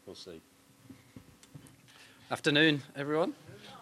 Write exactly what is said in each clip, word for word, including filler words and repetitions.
We'll see. Afternoon, everyone.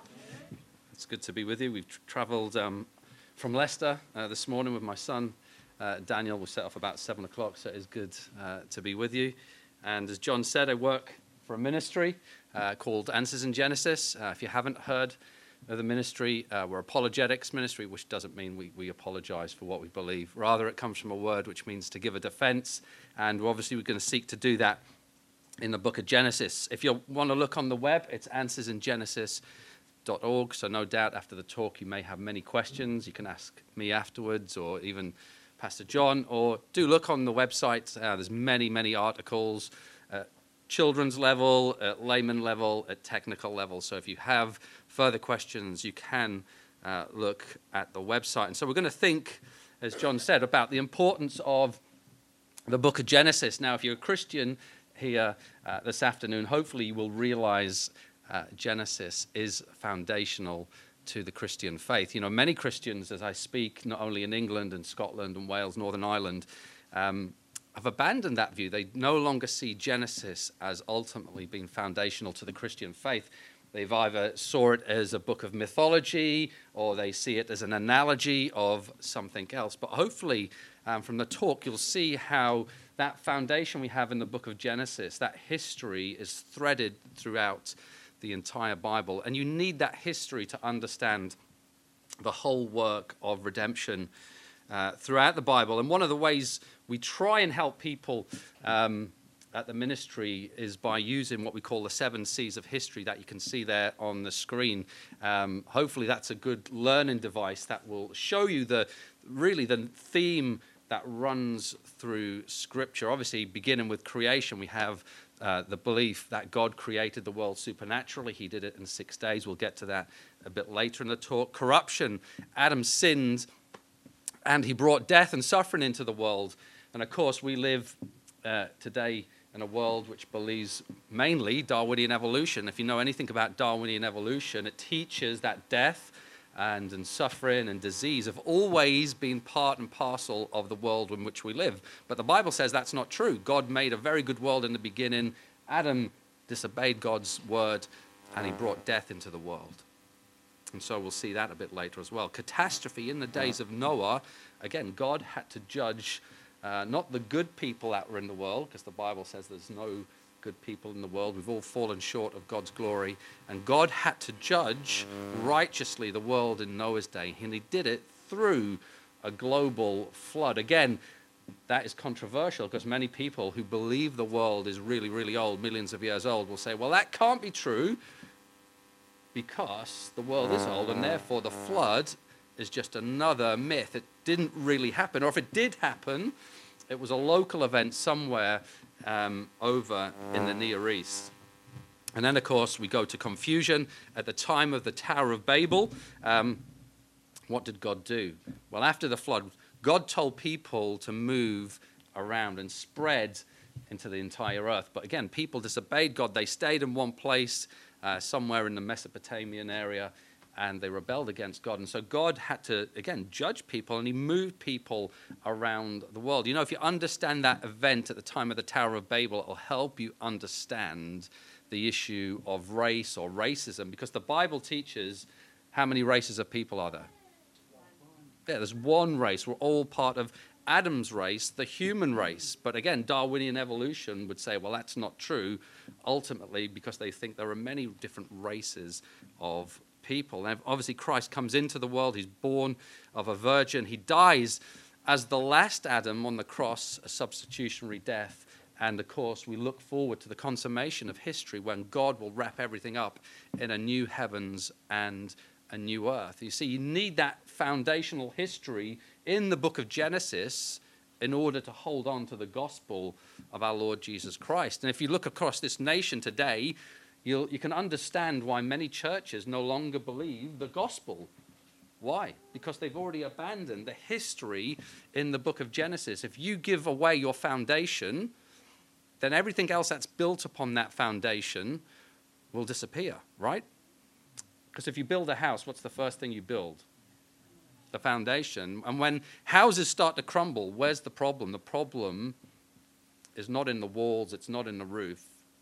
It's good to be with you. We've tr- travelled um, from Leicester uh, this morning with my son, uh, Daniel. We set off about seven o'clock, so it is good uh, to be with you. And as John said, I work for a ministry uh, called Answers in Genesis. Uh, if you haven't heard of the ministry, uh, we're apologetics ministry, which doesn't mean we, we apologize for what we believe. Rather, it comes from a word which means to give a defense, and obviously we're going to seek to do that in the book of Genesis. If you want to look on the web, it's answers in genesis dot org, so no doubt after the talk you may have many questions. You can ask me afterwards, or even Pastor John, or do look on the website. Uh, there's many, many articles at children's level, at layman level, at technical level. So if you have further questions, you can uh, look at the website. And so we're going to think, as John said, about the importance of the book of Genesis. Now, if you're a Christian here uh, this afternoon, hopefully you will realize uh, Genesis is foundational to the Christian faith. You know, many Christians, as I speak, not only in England and Scotland and Wales, Northern Ireland, um, have abandoned that view. They no longer see Genesis as ultimately being foundational to the Christian faith. They've either saw it as a book of mythology, or they see it as an analogy of something else. But hopefully, um, from the talk, you'll see how that foundation we have in the book of Genesis, that history is threaded throughout the entire Bible. And you need that history to understand the whole work of redemption uh, throughout the Bible. And one of the ways we try and help people um, at the ministry is by using what we call the seven C's of history that you can see there on the screen. Um, hopefully that's a good learning device that will show you the really the theme that runs through Scripture. Obviously, beginning with creation, we have uh, the belief that God created the world supernaturally. He did it in six days. We'll get to that a bit later in the talk. Corruption. Adam sinned, and he brought death and suffering into the world. And of course, we live uh, today in a world which believes mainly Darwinian evolution. If you know anything about Darwinian evolution, it teaches that death and, and suffering and disease have always been part and parcel of the world in which we live. But the Bible says that's not true. God made a very good world in the beginning. Adam disobeyed God's word, and he brought death into the world. And so we'll see that a bit later as well. Catastrophe in the days of Noah. Again, God had to judge uh, not the good people that were in the world, because the Bible says there's no good people in the world. We've all fallen short of God's glory. And God had to judge righteously the world in Noah's day. And he did it through a global flood. Again, that is controversial, because many people who believe the world is really, really old, millions of years old, will say, well, that can't be true, because the world is old, and therefore the flood is just another myth. It didn't really happen. Or if it did happen, it was a local event somewhere um, over in the Near East. And then, of course, we go to confusion. At the time of the Tower of Babel, um, what did God do? Well, after the flood, God told people to move around and spread into the entire earth. But again, people disobeyed God. They stayed in one place, uh, somewhere in the Mesopotamian area, and they rebelled against God. And so God had to, again, judge people, and he moved people around the world. You know, if you understand that event at the time of the Tower of Babel, it'll help you understand the issue of race or racism, because the Bible teaches how many races of people are there? Yeah, there's one race. We're all part of Adam's race, the human race. But again, Darwinian evolution would say, well, that's not true, ultimately, because they think there are many different races of people. And obviously, Christ comes into the world. He's born of a virgin. He dies as the last Adam on the cross, a substitutionary death. And of course, we look forward to the consummation of history when God will wrap everything up in a new heavens and a new earth. You see, you need that foundational history in the book of Genesis in order to hold on to the gospel of our Lord Jesus Christ. And if you look across this nation today, you'll, you can understand why many churches no longer believe the gospel. Why? Because they've already abandoned the history in the book of Genesis. If you give away your foundation, then everything else that's built upon that foundation will disappear, right? Because if you build a house, what's the first thing you build? The foundation. And when houses start to crumble, where's the problem? The problem is not in the walls, it's not in the roof,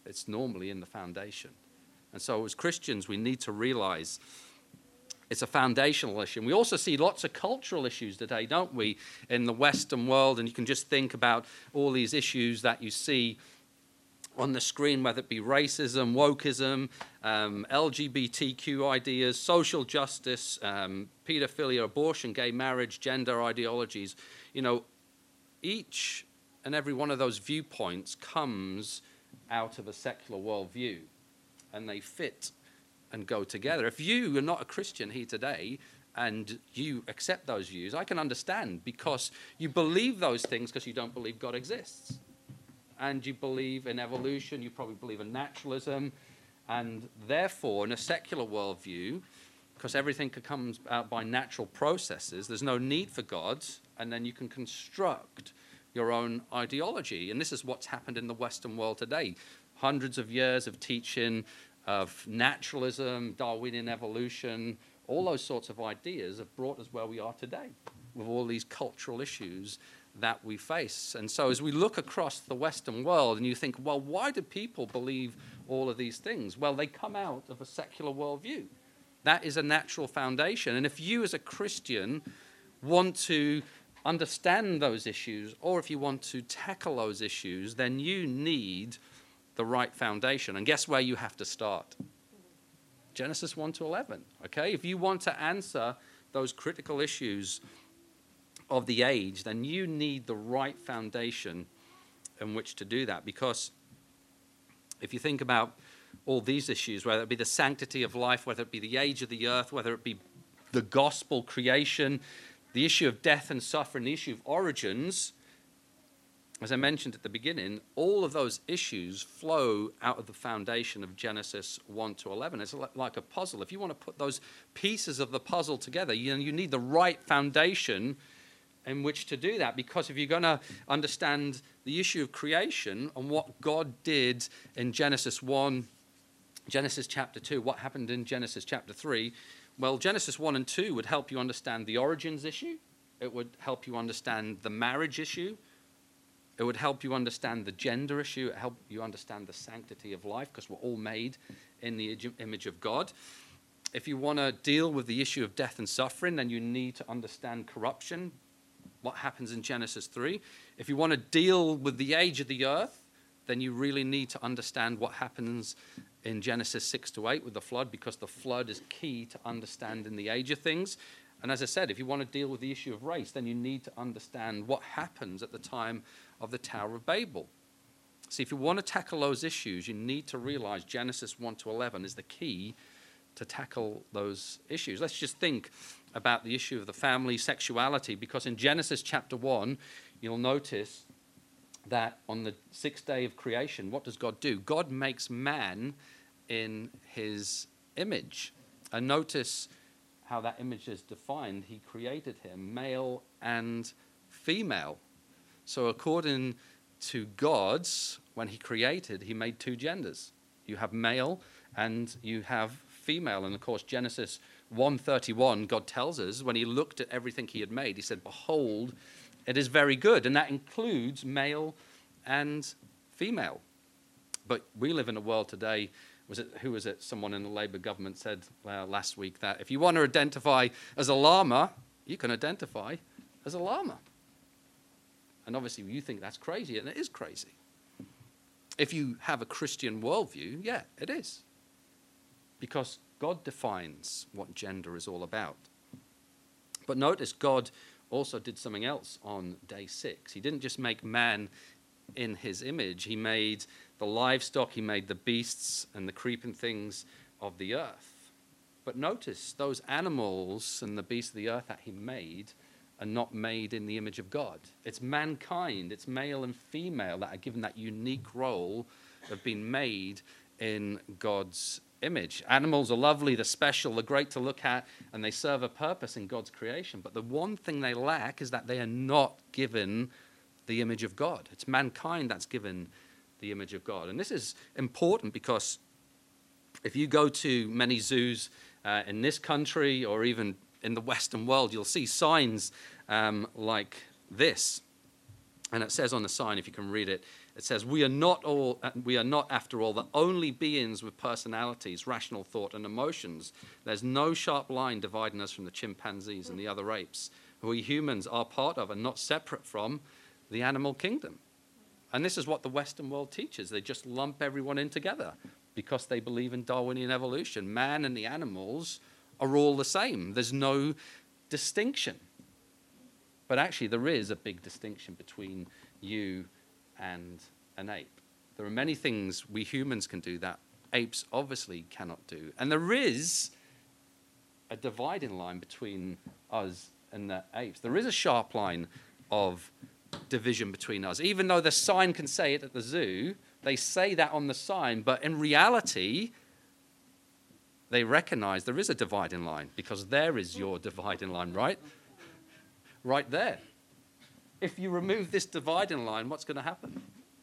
It's normally in the foundation. And so as Christians, we need to realize it's a foundational issue. And we also see lots of cultural issues today, don't we, in the Western world? And you can just think about all these issues that you see on the screen, whether it be racism, wokeism, um, L G B T Q ideas, social justice, um, pedophilia, abortion, gay marriage, gender ideologies. You know, each and every one of those viewpoints comes out of a secular worldview, and they fit and go together. If you are not a Christian here today and you accept those views, I can understand, because you believe those things because you don't believe God exists. And you believe in evolution, you probably believe in naturalism, and therefore in a secular worldview, because everything comes out by natural processes, there's no need for God, and then you can construct your own ideology. And this is what's happened in the Western world today. Hundreds of years of teaching of naturalism, Darwinian evolution, all those sorts of ideas have brought us where we are today with all these cultural issues that we face. And so as we look across the Western world and you think, well, why do people believe all of these things? Well, they come out of a secular worldview. That is a natural foundation. And if you as a Christian want to understand those issues, or if you want to tackle those issues, then you need the right foundation. And guess where you have to start? Genesis one to eleven, okay? If you want to answer those critical issues of the age, then you need the right foundation in which to do that. Because if you think about all these issues, whether it be the sanctity of life, whether it be the age of the earth, whether it be the gospel, creation, the issue of death and suffering, the issue of origins, as I mentioned at the beginning, all of those issues flow out of the foundation of Genesis one to eleven. It's like a puzzle. If you want to put those pieces of the puzzle together, you, you need the right foundation in which to do that. Because if you're going to understand the issue of creation and what God did in Genesis one, Genesis chapter two, what happened in Genesis chapter three, well, Genesis one and two would help you understand the origins issue. It would help you understand the marriage issue. It would help you understand the gender issue. It would help you understand the sanctity of life, because we're all made in the image of God. If you want to deal with the issue of death and suffering, then you need to understand corruption, what happens in Genesis three. If you want to deal with the age of the earth, then you really need to understand what happens in Genesis six to eight with the flood, because the flood is key to understanding the age of things. And as I said, if you want to deal with the issue of race, then you need to understand what happens at the time of the Tower of Babel. See, if you want to tackle those issues, you need to realize Genesis one to eleven is the key to tackle those issues. Let's just think about the issue of the family, sexuality, because in Genesis chapter one, you'll notice that on the sixth day of creation, what does God do? God makes man in his image. And notice how that image is defined. He created him male and female. So according to God's, when he created, he made two genders. You have male and you have female. And of course, Genesis one thirty-one, God tells us, when he looked at everything he had made, he said, behold, it is very good. And that includes male and female. But we live in a world today, was it, who was it, someone in the Labour government said uh, last week that if you want to identify as a llama, you can identify as a llama. And obviously you think that's crazy, and it is crazy. If you have a Christian worldview, yeah, it is. Because God defines what gender is all about. But notice God also did something else on day six. He didn't just make man in his image. He made the livestock, he made the beasts and the creeping things of the earth. But notice those animals and the beasts of the earth that he made are not made in the image of God. It's mankind, it's male and female that are given that unique role of being made in God's image. Animals are lovely, they're special, they're great to look at, and they serve a purpose in God's creation. But the one thing they lack is that they are not given the image of God. It's mankind that's given the image of God. And this is important because if you go to many zoos uh, in this country or even in the Western world, you'll see signs um, like this. And it says on the sign, if you can read it, It says, we are not all, we are not, after all, the only beings with personalities, rational thought, and emotions. There's no sharp line dividing us from the chimpanzees and the other apes, who we humans are part of and not separate from the animal kingdom. And this is what the Western world teaches. They just lump everyone in together because they believe in Darwinian evolution. Man and the animals are all the same. There's no distinction. But actually, there is a big distinction between you and an ape. There are many things we humans can do that apes obviously cannot do. And there is a dividing line between us and the apes. There is a sharp line of division between us. Even though the sign can say it at the zoo, they say that on the sign, but in reality, they recognize there is a dividing line, because there is your dividing line, right? Right there. If you remove this dividing line, what's going to happen?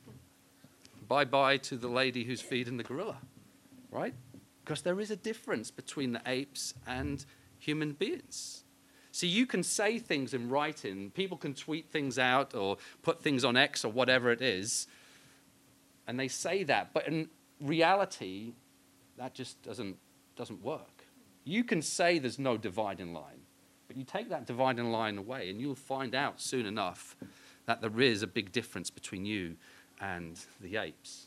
Bye-bye to the lady who's feeding the gorilla, right? Because there is a difference between the apes and human beings. See, you can say things in writing, people can tweet things out or put things on X or whatever it is, and they say that, but in reality, that just doesn't, doesn't work. You can say there's no dividing line, but you take that dividing line away and you'll find out soon enough that there is a big difference between you and the apes.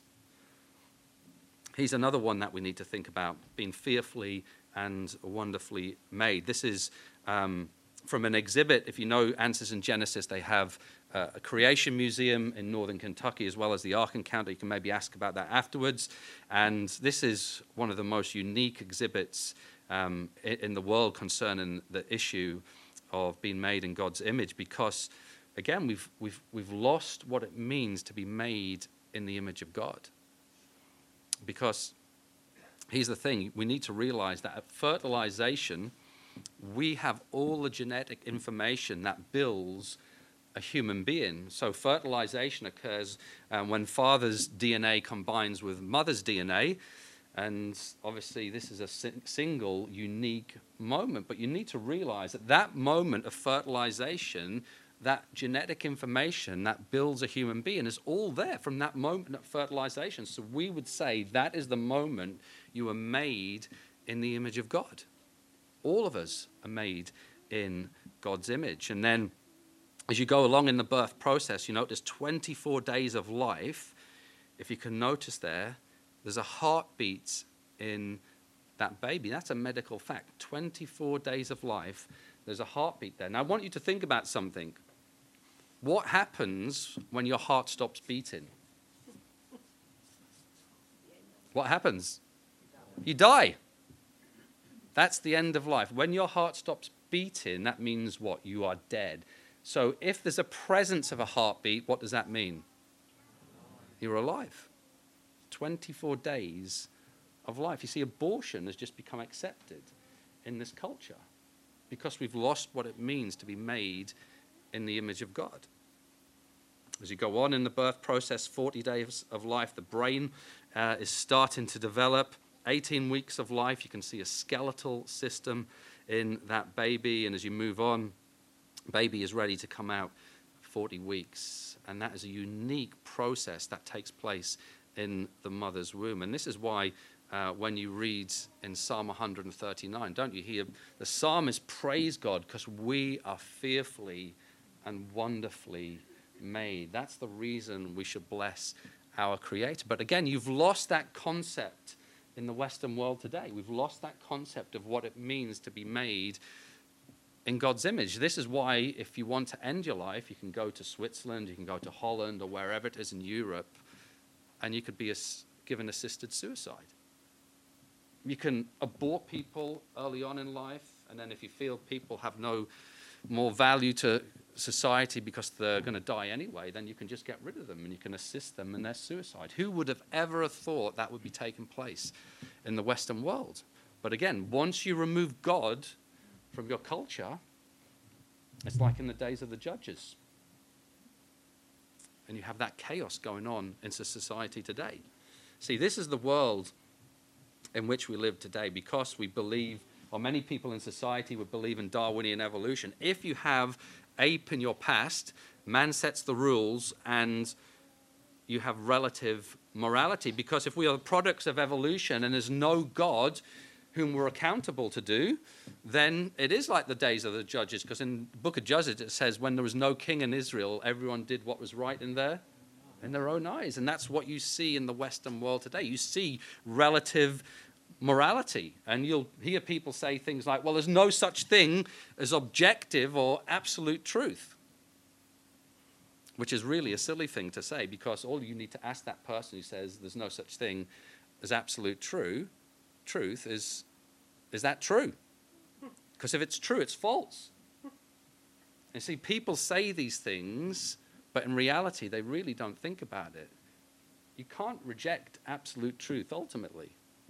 Here's another one that we need to think about, being fearfully and wonderfully made. This is um, from an exhibit. If you know Answers in Genesis, they have uh, a creation museum in northern Kentucky, as well as the Ark Encounter. You can maybe ask about that afterwards. And this is one of the most unique exhibits um, in the world concerning the issue of being made in God's image, because, again, we've, we've, we've lost what it means to be made in the image of God. Because here's the thing, we need to realize that at fertilization, we have all the genetic information that builds a human being. So fertilization occurs um, when father's D N A combines with mother's D N A. And obviously this is a si- single, unique moment. But you need to realize that that moment of fertilization, that genetic information that builds a human being, is all there from that moment of fertilization. So we would say that is the moment you are made in the image of God. All of us are made in God's image. And then as you go along in the birth process, you notice twenty-four days of life. If you can notice there, there's a heartbeat in that baby. That's a medical fact. twenty-four days of life, there's a heartbeat there. Now I want you to think about something. What happens when your heart stops beating? What happens? You die. That's the end of life. When your heart stops beating, that means what? You are dead. So if there's a presence of a heartbeat, what does that mean? You're alive. twenty-four days of life. You see, abortion has just become accepted in this culture because we've lost what it means to be made in the image of God. As you go on in the birth process, forty days of life, the brain uh, is starting to develop. eighteen weeks of life, you can see a skeletal system in that baby. And as you move on, baby is ready to come out forty weeks. And that is a unique process that takes place in the mother's womb. And this is why uh, when you read in Psalm one hundred thirty-nine, don't you hear the psalmist praise God because we are fearfully and wonderfully made. That's the reason we should bless our Creator. But again, you've lost that concept in the Western world today. We've lost that concept of what it means to be made in God's image. This is why if you want to end your life, you can go to Switzerland, you can go to Holland or wherever it is in Europe, and you could be given assisted suicide. You can abort people early on in life, and then if you feel people have no more value to society because they're going to die anyway, then you can just get rid of them and you can assist them in their suicide. Who would have ever have thought that would be taking place in the Western world? But again, once you remove God from your culture, it's like in the days of the judges. And you have that chaos going on in society today. See, this is the world in which we live today because we believe, or many people in society would believe in Darwinian evolution. If you have ape in your past, man sets the rules, and you have relative morality. Because if we are products of evolution and there's no God whom we're accountable to do, then it is like the days of the judges. Because in the book of Judges it says when there was no king in Israel, everyone did what was right in their, in their own eyes. And that's what you see in the Western world today. You see relative morality. And you'll hear people say things like, well, there's no such thing as objective or absolute truth. Which is really a silly thing to say, because all you need to ask that person who says there's no such thing as absolute true, truth is, is that true? Because if it's true, it's false. You see, people say these things, but in reality, they really don't think about it. You can't reject absolute truth ultimately,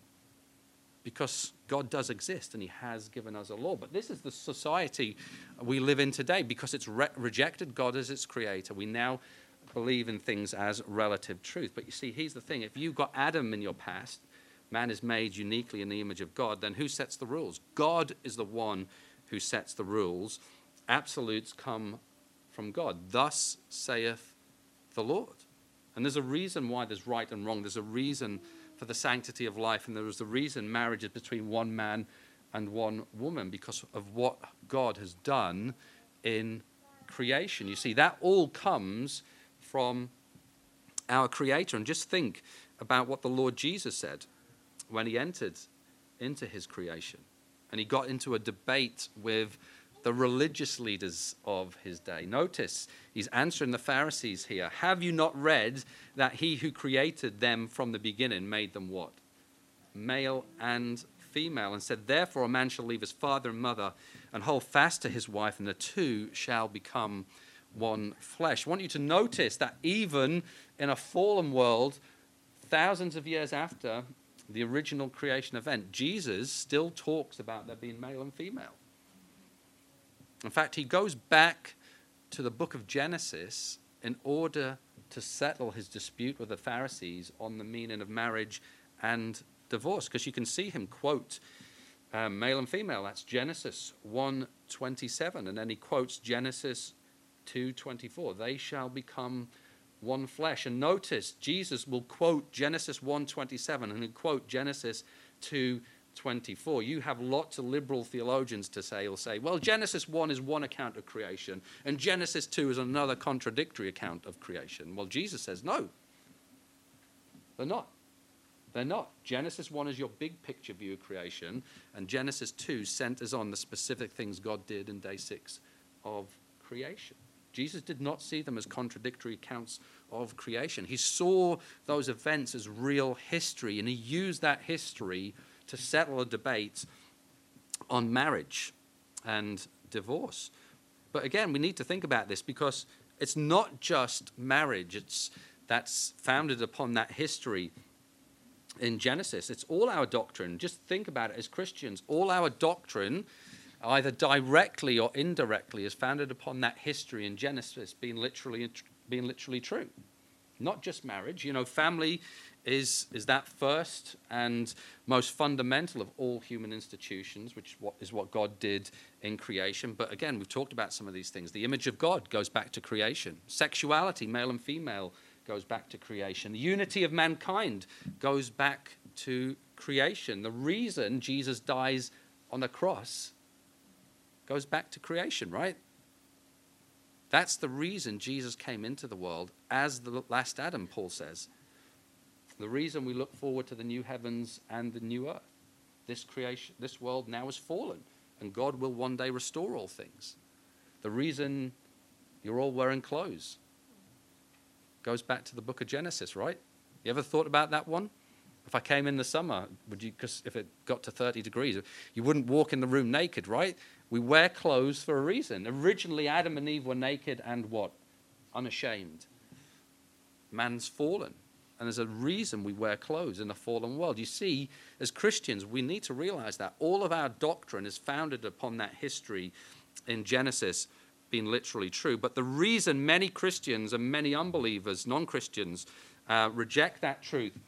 because God does exist and he has given us a law. But this is the society we live in today, because it's re- rejected God as its creator. We now believe in things as relative truth. But you see, here's the thing. If you've got Adam in your past, man is made uniquely in the image of God, then who sets the rules? God is the one who sets the rules. Absolutes come from God. Thus saith the Lord. And there's a reason why there's right and wrong. There's a reason for the sanctity of life, and there is the reason marriage is between one man and one woman, because of what God has done in creation. You see, that all comes from our Creator. And just think about what the Lord Jesus said when he entered into his creation, and he got into a debate with the religious leaders of his day. Notice he's answering the Pharisees here. Have you not read that he who created them from the beginning made them what? Male and female. And said, therefore a man shall leave his father and mother and hold fast to his wife, and the two shall become one flesh. I want you to notice that even in a fallen world, thousands of years after the original creation event, Jesus still talks about there being male and female. In fact, he goes back to the book of Genesis in order to settle his dispute with the Pharisees on the meaning of marriage and divorce, because you can see him quote um, male and female. That's Genesis one twenty-seven, and then he quotes Genesis two twenty-four. They shall become one flesh. And notice Jesus will quote Genesis one twenty-seven and he'll quote Genesis two twenty-four. You have lots of liberal theologians to say, will say, well, Genesis one is one account of creation and Genesis two is another contradictory account of creation. Well, Jesus says, no, they're not. They're not. Genesis one is your big picture view of creation, and Genesis two centers on the specific things God did in day six of creation. Jesus did not see them as contradictory accounts of creation. He saw those events as real history, and he used that history to settle a debate on marriage and divorce. But again, we need to think about this, because it's not just marriage it's that's founded upon that history in Genesis. It's all our doctrine. Just think about it as Christians. All our doctrine, either directly or indirectly, is founded upon that history in Genesis being literally being literally true. Not just marriage. You know, family is is that first and most fundamental of all human institutions, which is what God did in creation. But again, we've talked about some of these things. The image of God goes back to creation. Sexuality, male and female, goes back to creation. The unity of mankind goes back to creation. The reason Jesus dies on the cross goes back to creation, right? That's the reason Jesus came into the world as the last Adam, Paul says. The reason we look forward to the new heavens and the new earth. This creation, this world now is fallen, and God will one day restore all things. The reason you're all wearing clothes goes back to the book of Genesis, right? You ever thought about that one? If I came in the summer, would you? Because if it got to thirty degrees, you wouldn't walk in the room naked, right? We wear clothes for a reason. Originally, Adam and Eve were naked and what? Unashamed. Man's fallen. And there's a reason we wear clothes in a fallen world. You see, as Christians, we need to realize that all of our doctrine is founded upon that history in Genesis being literally true. But the reason many Christians and many unbelievers, non-Christians, uh, reject that truth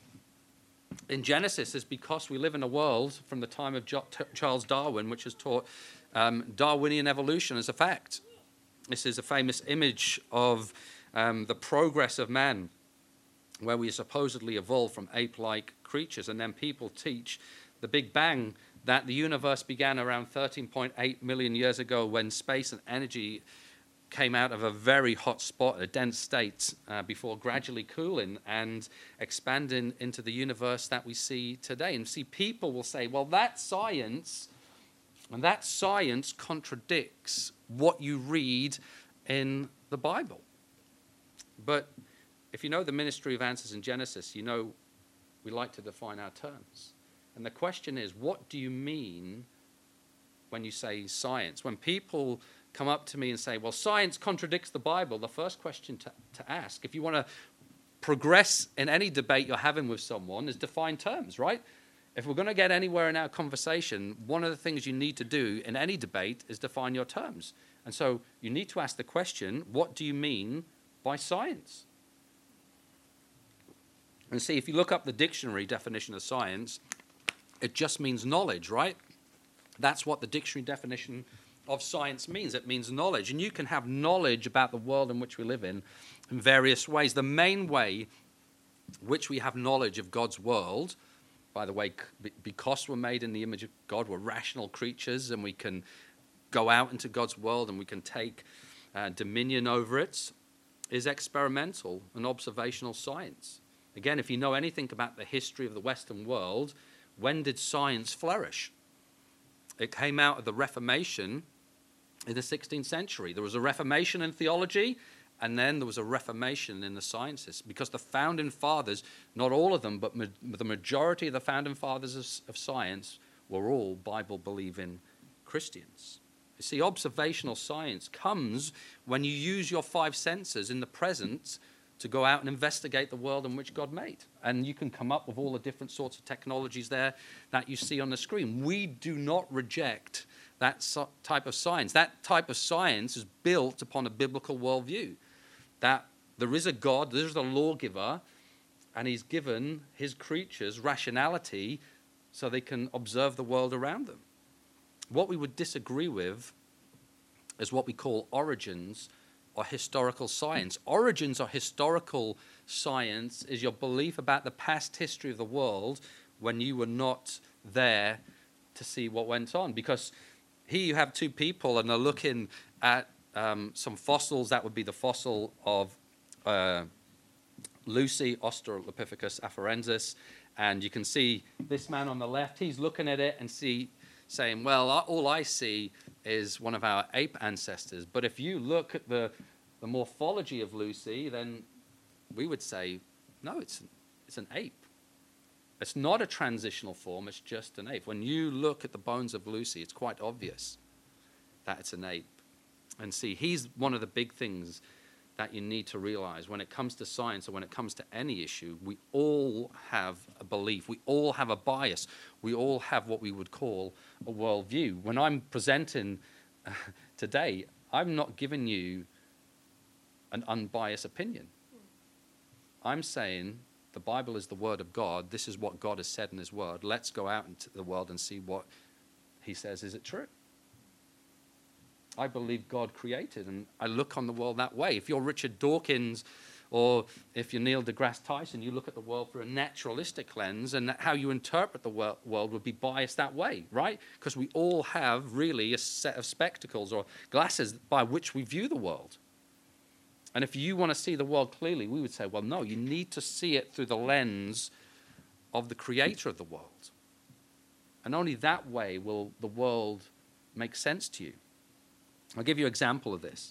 in Genesis is because we live in a world from the time of jo- T- Charles Darwin, which has taught um, Darwinian evolution as a fact. This is a famous image of um, the progress of man where we supposedly evolved from ape-like creatures, and then people teach the Big Bang, that the universe began around thirteen point eight million years ago when space and energy came out of a very hot spot, a dense state, uh, before gradually cooling and expanding into the universe that we see today. And see, people will say, well, that science, and that science contradicts what you read in the Bible. But if you know the Ministry of Answers in Genesis, you know we like to define our terms. And the question is, what do you mean when you say science? When people come up to me and say, well, science contradicts the Bible, the first question to, to ask, if you want to progress in any debate you're having with someone, is define terms, right? If we're going to get anywhere in our conversation, one of the things you need to do in any debate is define your terms. And so you need to ask the question, what do you mean by science? And see, if you look up the dictionary definition of science, it just means knowledge, right? That's what the dictionary definition of science means. It means knowledge. And you can have knowledge about the world in which we live in in various ways. The main way which we have knowledge of God's world, by the way, because we're made in the image of God, we're rational creatures, and we can go out into God's world and we can take uh, dominion over it, is experimental and observational science. Again, if you know anything about the history of the Western world, when did science flourish? It came out of the Reformation in the sixteenth century. There was a Reformation in theology, and then there was a Reformation in the sciences, because the founding fathers, not all of them, but ma- the majority of the founding fathers of, of science were all Bible-believing Christians. You see, observational science comes when you use your five senses in the present to go out and investigate the world in which God made. And you can come up with all the different sorts of technologies there that you see on the screen. We do not reject that so- type of science. That type of science is built upon a biblical worldview, that there is a God, there is a lawgiver, and he's given his creatures rationality so they can observe the world around them. What we would disagree with is what we call origins or historical science. Origins or historical science is your belief about the past history of the world when you were not there to see what went on. Because here you have two people and they're looking at um, some fossils. That would be the fossil of uh, Lucy, Australopithecus afarensis. And you can see this man on the left, he's looking at it and see, saying, well, all I see is one of our ape ancestors. But if you look at the, the morphology of Lucy, then we would say, no, it's, it's an ape. It's not a transitional form, it's just an ape. When you look at the bones of Lucy, it's quite obvious that it's an ape. And see, he's one of the big things that you need to realize when it comes to science or when it comes to any issue. We all have a belief. We all have a bias. We all have what we would call a worldview. When I'm presenting uh, today, I'm not giving you an unbiased opinion. I'm saying the Bible is the word of God. This is what God has said in his word. Let's go out into the world and see what he says. Is it true? I believe God created, and I look on the world that way. If you're Richard Dawkins or if you're Neil deGrasse Tyson, you look at the world through a naturalistic lens, and how you interpret the world would be biased that way, right? Because we all have really a set of spectacles or glasses by which we view the world. And if you want to see the world clearly, we would say, well, no, you need to see it through the lens of the creator of the world. And only that way will the world make sense to you. I'll give you an example of this.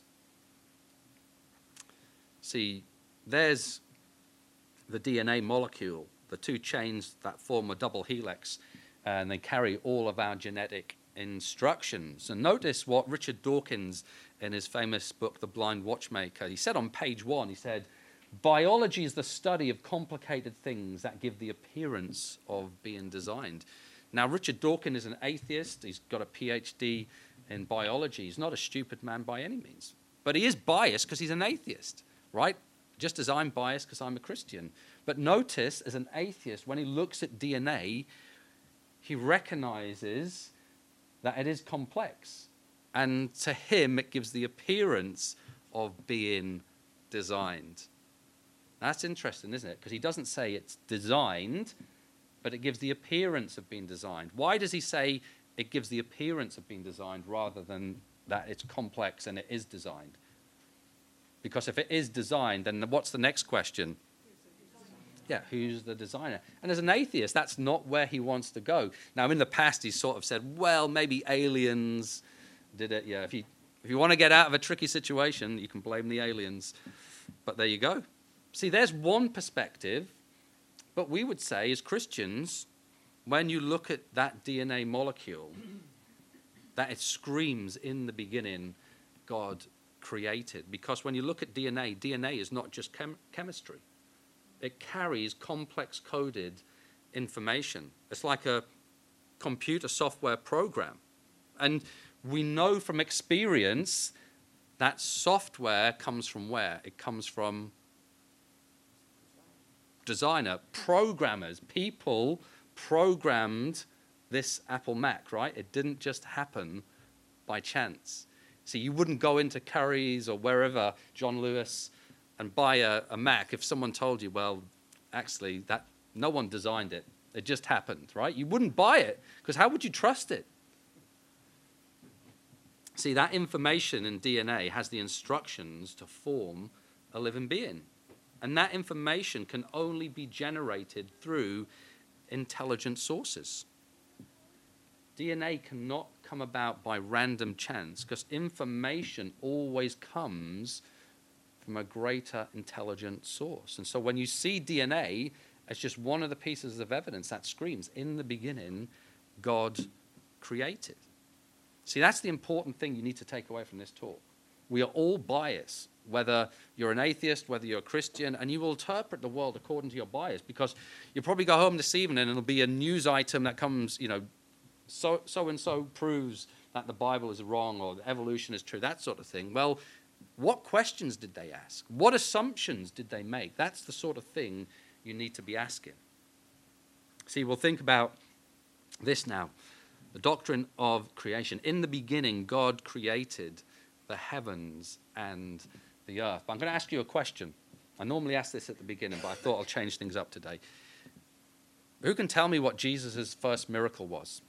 See, there's the D N A molecule, the two chains that form a double helix, and they carry all of our genetic instructions. And notice what Richard Dawkins, in his famous book, The Blind Watchmaker, he said on page one, he said, biology is the study of complicated things that give the appearance of being designed. Now, Richard Dawkins is an atheist. He's got a P H D in biology. He's not a stupid man by any means. But he is biased because he's an atheist, right? Just as I'm biased because I'm a Christian. But notice, as an atheist, when he looks at D N A, he recognizes that it is complex. And to him, it gives the appearance of being designed. That's interesting, isn't it? Because he doesn't say it's designed, but it gives the appearance of being designed. Why does he say it gives the appearance of being designed rather than that it's complex and it is designed? Because if it is designed, then what's the next question? Yeah, who's the designer? And as an atheist, that's not where he wants to go. Now, in the past, he's sort of said, well, maybe aliens did it. Yeah, if you, if you want to get out of a tricky situation, you can blame the aliens. But there you go. See, there's one perspective. But we would say, as Christians, when you look at that D N A molecule, that it screams in the beginning, God created. Because when you look at D N A, D N A is not just chem- chemistry. It carries complex coded information. It's like a computer software program. And we know from experience that software comes from where? It comes from designer, programmers. People programmed this Apple Mac, right? It didn't just happen by chance. See, you wouldn't go into Curry's or wherever, John Lewis, and buy a, a Mac if someone told you, well, actually, that no one designed it. It just happened, right? You wouldn't buy it, because how would you trust it? See, that information in D N A has the instructions to form a living being. And that information can only be generated through intelligent sources. D N A cannot come about by random chance, because information always comes from a greater intelligent source. And so when you see D N A as just one of the pieces of evidence that screams, in the beginning, God created. See, that's the important thing you need to take away from this talk. We are all biased, whether you're an atheist, whether you're a Christian, and you will interpret the world according to your bias, because you'll probably go home this evening and it'll be a news item that comes, you know, so, so-and-so proves that the Bible is wrong or evolution is true, that sort of thing. Well, what questions did they ask? What assumptions did they make? That's the sort of thing you need to be asking. See, we'll think about this now. The doctrine of creation. In the beginning, God created the heavens and the earth. But I'm going to ask you a question. I normally ask this at the beginning, but I thought I'll change things up today. Who can tell me what Jesus' first miracle was?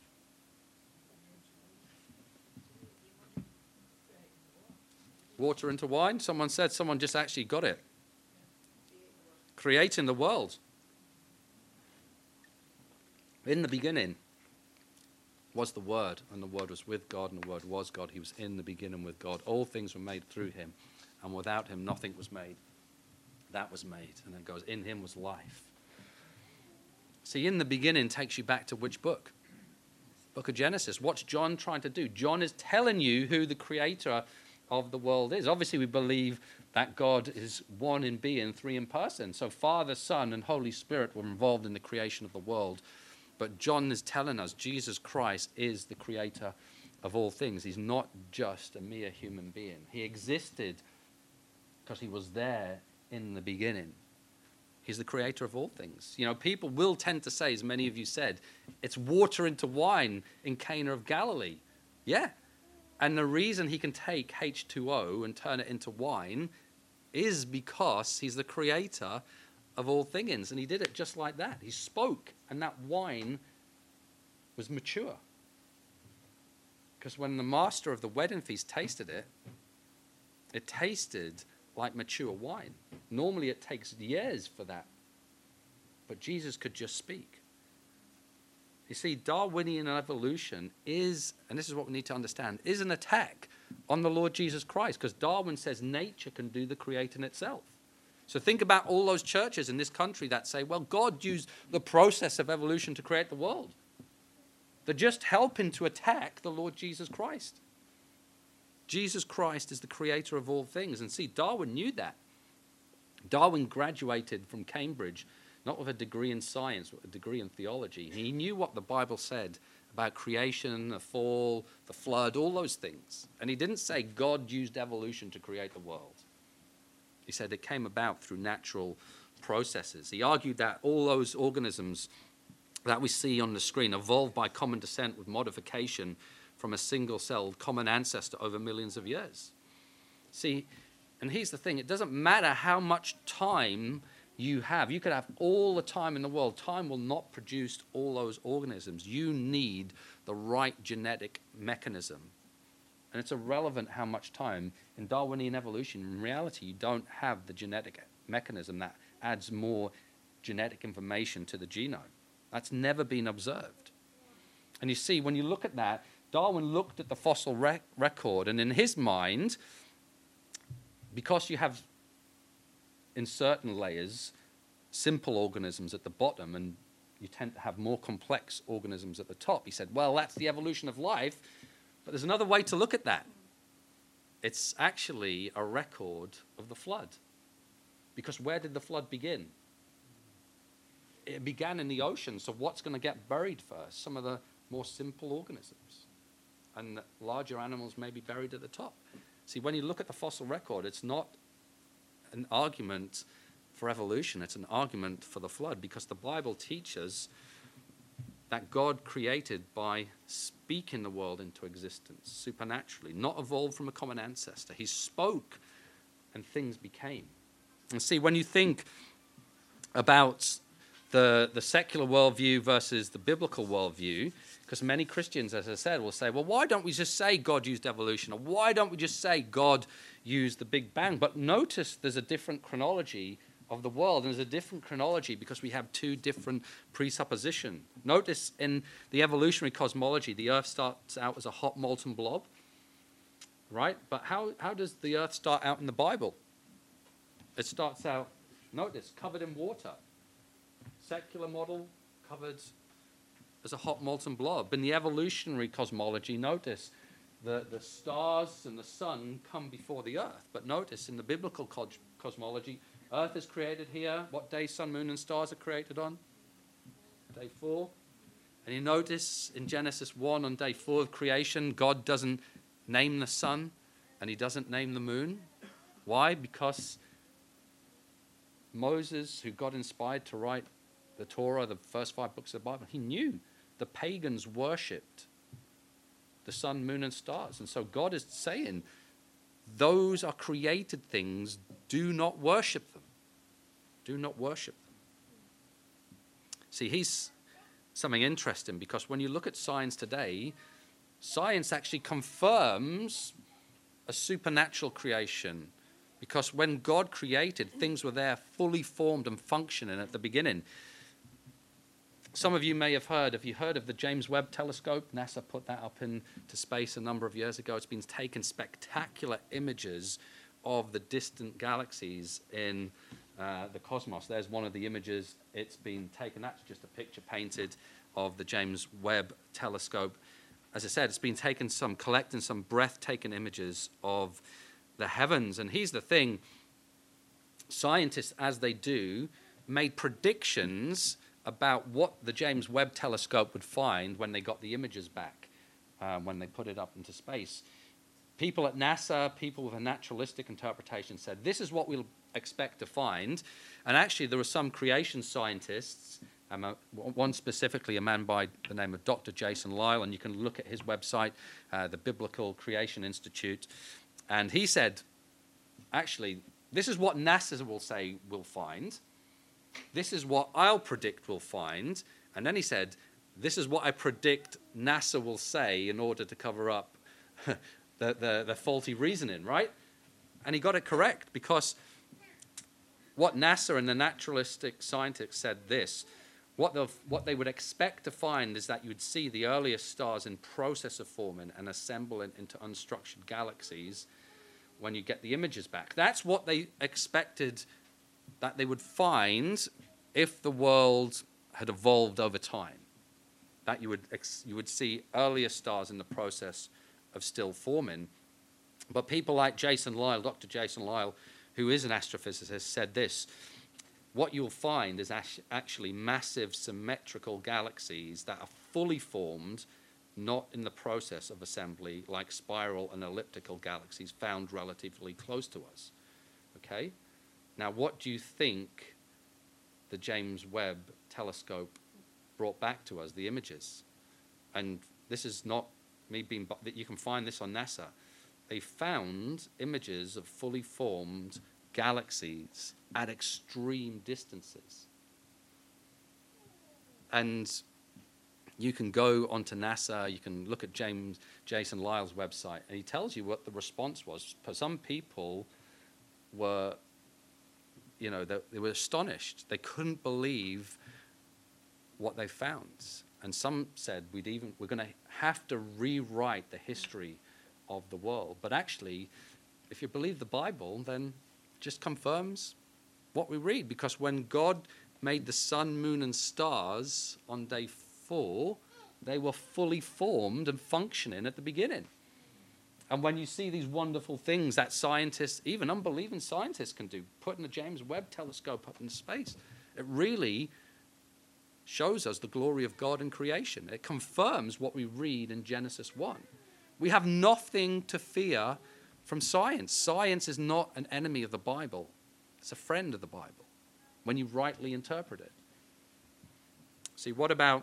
Water into wine? Someone said, someone just actually got it. Creating the world. In the beginning was the Word, and the Word was with God, and the Word was God. He was in the beginning with God. All things were made through him, and without him nothing was made. That was made. And then it goes, in him was life. See, in the beginning takes you back to which book? Book of Genesis. What's John trying to do? John is telling you who the creator of the world is. Obviously, we believe that God is one in being, three in person. So Father, Son, and Holy Spirit were involved in the creation of the world. But John is telling us Jesus Christ is the creator of all things. He's not just a mere human being. He existed because he was there in the beginning. He's the creator of all things. You know, people will tend to say, as many of you said, it's water into wine in Cana of Galilee. Yeah. And the reason he can take H two O and turn it into wine is because he's the creator of all things. And he did it just like that. He spoke, and that wine was mature. Because when the master of the wedding feast tasted it, it tasted like mature wine. Normally it takes years for that. But Jesus could just speak. You see, Darwinian evolution is, and this is what we need to understand, is an attack on the Lord Jesus Christ, because Darwin says nature can do the creating itself. So think about all those churches in this country that say, well, God used the process of evolution to create the world. They're just helping to attack the Lord Jesus Christ. Jesus Christ is the creator of all things. And see, Darwin knew that. Darwin graduated from Cambridge, not with a degree in science, but a degree in theology. He knew what the Bible said about creation, the fall, the flood, all those things. And he didn't say God used evolution to create the world. He said it came about through natural processes. He argued that all those organisms that we see on the screen evolved by common descent with modification from a single-celled common ancestor over millions of years. See, and here's the thing, it doesn't matter how much time you have. You could have all the time in the world. Time will not produce all those organisms. You need the right genetic mechanism. And it's irrelevant how much time. In Darwinian evolution, in reality, you don't have the genetic mechanism that adds more genetic information to the genome. That's never been observed. And you see, when you look at that, Darwin looked at the fossil rec record, and in his mind, because you have, in certain layers, simple organisms at the bottom, and you tend to have more complex organisms at the top, he said, well, that's the evolution of life, but there's another way to look at that. It's actually a record of the flood. Because where did the flood begin? It began in the ocean, so what's going to get buried first? Some of the more simple organisms. And larger animals may be buried at the top. See, when you look at the fossil record, it's not an argument for evolution, it's an argument for the flood, because the Bible teaches that God created by speaking the world into existence supernaturally, not evolved from a common ancestor. He spoke and things became. And see, when you think about the, the secular worldview versus the biblical worldview, because many Christians, as I said, will say, well, why don't we just say God used evolution? Or why don't we just say God used the Big Bang? But notice there's a different chronology of the world, and there's a different chronology because we have two different presuppositions. Notice in the evolutionary cosmology, the Earth starts out as a hot molten blob, right? But how, how does the Earth start out in the Bible? It starts out, notice, covered in water. Secular model, covered as a hot molten blob. In the evolutionary cosmology, notice the, the stars and the sun come before the Earth. But notice in the biblical co cosmology, Earth is created here. What day sun, moon, and stars are created on? Day four. And you notice in Genesis one, on day four of creation, God doesn't name the sun and he doesn't name the moon. Why? Because Moses, who God inspired to write the Torah, the first five books of the Bible, he knew the pagans worshipped the sun, moon, and stars. And so God is saying, those are created things, do not worship them. Do not worship them. See, he's something interesting, because when you look at science today, science actually confirms a supernatural creation. Because when God created, things were there fully formed and functioning at the beginning. Some of you may have heard, have you heard of the James Webb Telescope? NASA put that up into space a number of years ago. It's been taking spectacular images of the distant galaxies in uh, the cosmos. There's one of the images. It's been taken. That's just a picture painted of the James Webb Telescope. As I said, it's been taken some, collecting some breathtaking images of the heavens. And here's the thing. Scientists, as they do, made predictions about what the James Webb Telescope would find when they got the images back, uh, when they put it up into space. People at NASA, people with a naturalistic interpretation said, this is what we'll expect to find. And actually, there were some creation scientists, um, uh, one specifically, a man by the name of Doctor Jason Lisle, and you can look at his website, uh, the Biblical Creation Institute. And he said, actually, this is what NASA will say we'll find. This is what I'll predict we'll find. And then he said, this is what I predict NASA will say in order to cover up the, the, the faulty reasoning, right? And he got it correct, because what NASA and the naturalistic scientists said this, what, what they would expect to find is that you'd see the earliest stars in process of forming and assembling into unstructured galaxies when you get the images back. That's what they expected that they would find if the world had evolved over time. That you would, ex you would see earlier stars in the process of still forming. But people like Jason Lisle, Doctor Jason Lisle, who is an astrophysicist, said this: what you'll find is actually massive symmetrical galaxies that are fully formed, not in the process of assembly, like spiral and elliptical galaxies found relatively close to us. Okay? Now, what do you think the James Webb Telescope brought back to us, the images? And this is not me being, you can find this on NASA. They found images of fully formed galaxies at extreme distances. And you can go onto NASA, you can look at James Jason Lyle's website, and he tells you what the response was. Some people were, you know, they, they were astonished. They couldn't believe what they found. And some said we'd even we're going to have to rewrite the history of the world. But actually, if you believe the Bible, then it just confirms what we read. Because when God made the sun, moon, and stars on day four, they were fully formed and functioning at the beginning. And when you see these wonderful things that scientists, even unbelieving scientists, can do, putting the James Webb Telescope up in space, it really shows us the glory of God in creation. It confirms what we read in Genesis one. We have nothing to fear from science. Science is not an enemy of the Bible. It's a friend of the Bible when you rightly interpret it. See, what about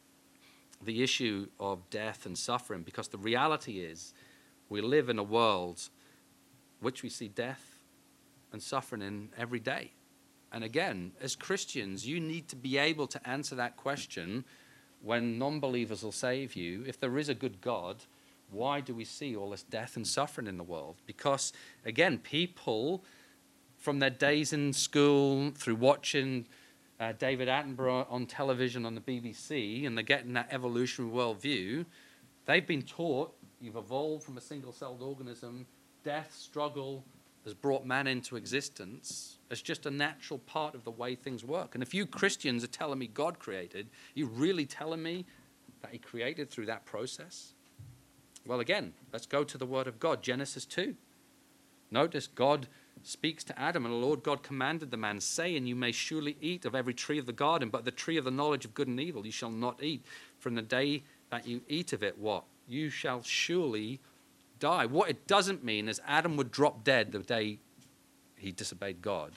the issue of death and suffering? Because the reality is we live in a world which we see death and suffering in every day. And again, as Christians, you need to be able to answer that question when non-believers will say to you, if there is a good God, why do we see all this death and suffering in the world? Because, again, people from their days in school, through watching uh, David Attenborough on television on the B B C, and they're getting that evolutionary worldview, they've been taught you've evolved from a single-celled organism, death, struggle, has brought man into existence as just a natural part of the way things work. And if you Christians are telling me God created, you really telling me that he created through that process? Well, again, let's go to the word of God, Genesis two. Notice God speaks to Adam, and the Lord God commanded the man, saying, you may surely eat of every tree of the garden, but the tree of the knowledge of good and evil you shall not eat. From the day that you eat of it, what? You shall surely die. What it doesn't mean is Adam would drop dead the day he disobeyed God.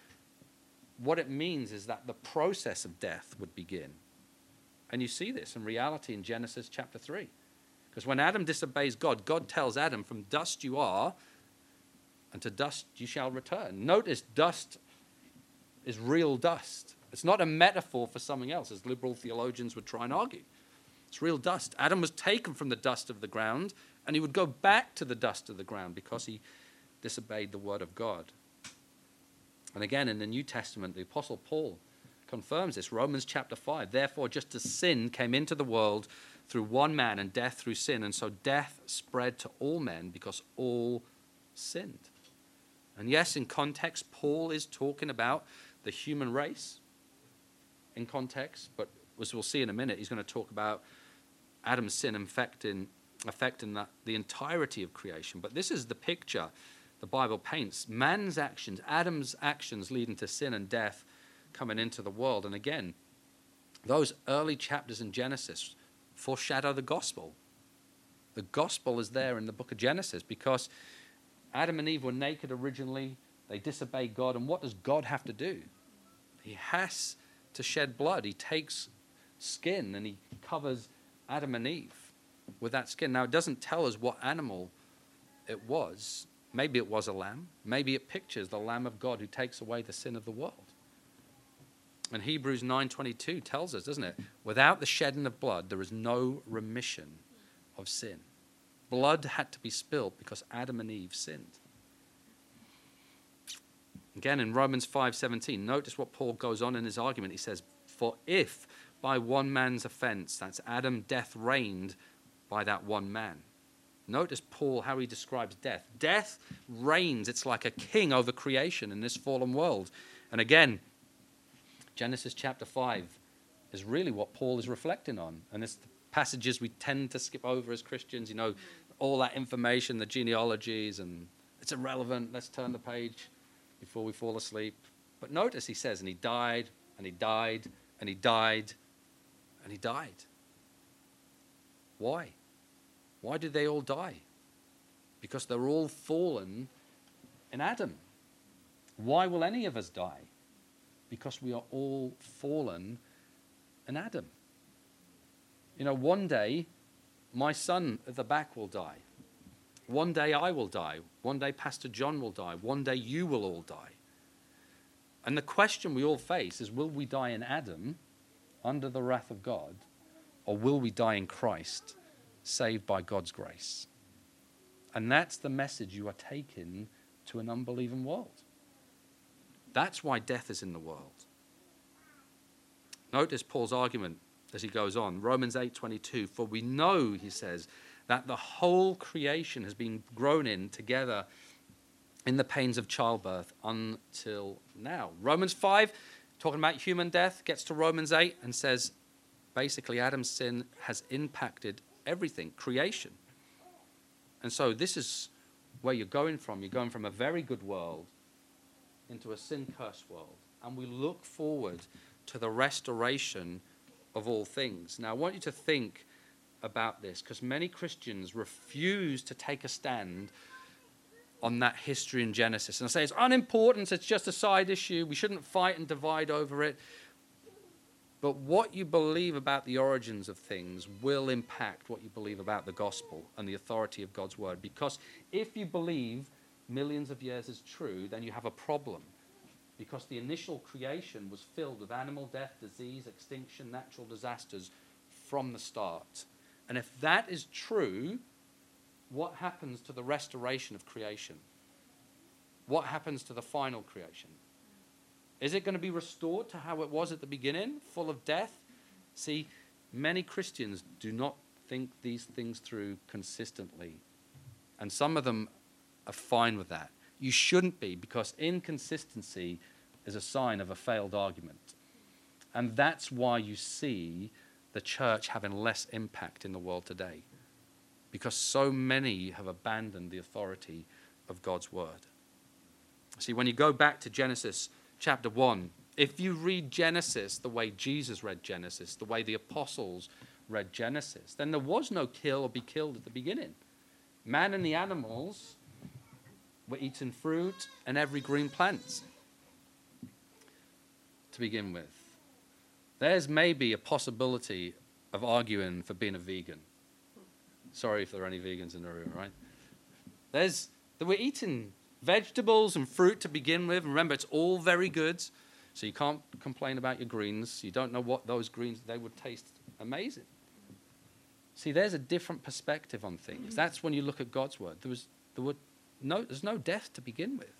What it means is that the process of death would begin. And you see this in reality in Genesis chapter three. Because when Adam disobeys God, God tells Adam, from dust you are, and to dust you shall return. Notice dust is real dust. It's not a metaphor for something else, as liberal theologians would try and argue. It's real dust. Adam was taken from the dust of the ground, and he would go back to the dust of the ground because he disobeyed the word of God. And again, in the New Testament, the Apostle Paul confirms this. Romans chapter five. Therefore, just as sin came into the world through one man, and death through sin, and so death spread to all men because all sinned. And yes, in context, Paul is talking about the human race in context, but as we'll see in a minute, he's going to talk about Adam's sin affecting, affecting that, the entirety of creation. But this is the picture the Bible paints. Man's actions, Adam's actions leading to sin and death coming into the world. And again, those early chapters in Genesis foreshadow the gospel. The gospel is there in the book of Genesis because Adam and Eve were naked originally. They disobeyed God. And what does God have to do? He has to shed blood. He takes skin and he covers Adam and Eve with that skin. Now, it doesn't tell us what animal it was. Maybe it was a lamb. Maybe it pictures the Lamb of God who takes away the sin of the world. And Hebrews nine twenty-two tells us, doesn't it? Without the shedding of blood, there is no remission of sin. Blood had to be spilled because Adam and Eve sinned. Again, in Romans five seventeen, notice what Paul goes on in his argument. He says, for if by one man's offense, that's Adam, death reigned by that one man. Notice Paul, how he describes death. Death reigns. It's like a king over creation in this fallen world. And again, Genesis chapter five is really what Paul is reflecting on. And it's the passages we tend to skip over as Christians, you know, all that information, the genealogies, and it's irrelevant. Let's turn the page before we fall asleep. But notice he says, and he died, and he died, and he died, and he died. Why? Why did they all die? Because they're all fallen in Adam. Why will any of us die? Because we are all fallen in Adam. You know, one day, my son at the back will die. One day I will die. One day Pastor John will die. One day you will all die. And the question we all face is, will we die in Adam, under the wrath of God, or will we die in Christ, saved by God's grace? And that's the message you are taking to an unbelieving world. That's why death is in the world. Notice Paul's argument as he goes on. Romans eight twenty-two, for we know, he says, that the whole creation has been grown in together in the pains of childbirth until now. Romans five, talking about human death, gets to Romans eight and says, basically, Adam's sin has impacted everything, creation. And so this is where you're going from. You're going from a very good world into a sin-cursed world. And we look forward to the restoration of all things. Now, I want you to think about this, because many Christians refuse to take a stand on that history in Genesis and say it's unimportant, it's just a side issue, we shouldn't fight and divide over it. But what you believe about the origins of things will impact what you believe about the gospel and the authority of God's word. Because if you believe millions of years is true, then you have a problem. Because the initial creation was filled with animal death, disease, extinction, natural disasters from the start. And if that is true, what happens to the restoration of creation? What happens to the final creation? Is it going to be restored to how it was at the beginning, full of death? See, many Christians do not think these things through consistently. And some of them are fine with that. You shouldn't be, because inconsistency is a sign of a failed argument. And that's why you see the church having less impact in the world today. Because so many have abandoned the authority of God's word. See, when you go back to Genesis chapter one, if you read Genesis the way Jesus read Genesis, the way the apostles read Genesis, then there was no kill or be killed at the beginning. Man and the animals were eating fruit and every green plant to begin with. There's maybe a possibility of arguing for being a vegan. Sorry if there are any vegans in the room, right? There's, they were eating vegetables and fruit to begin with. Remember, it's all very good, so you can't complain about your greens. You don't know what those greens, they would taste amazing. See, there's a different perspective on things. That's when you look at God's word. There was, there were no, there's no death to begin with.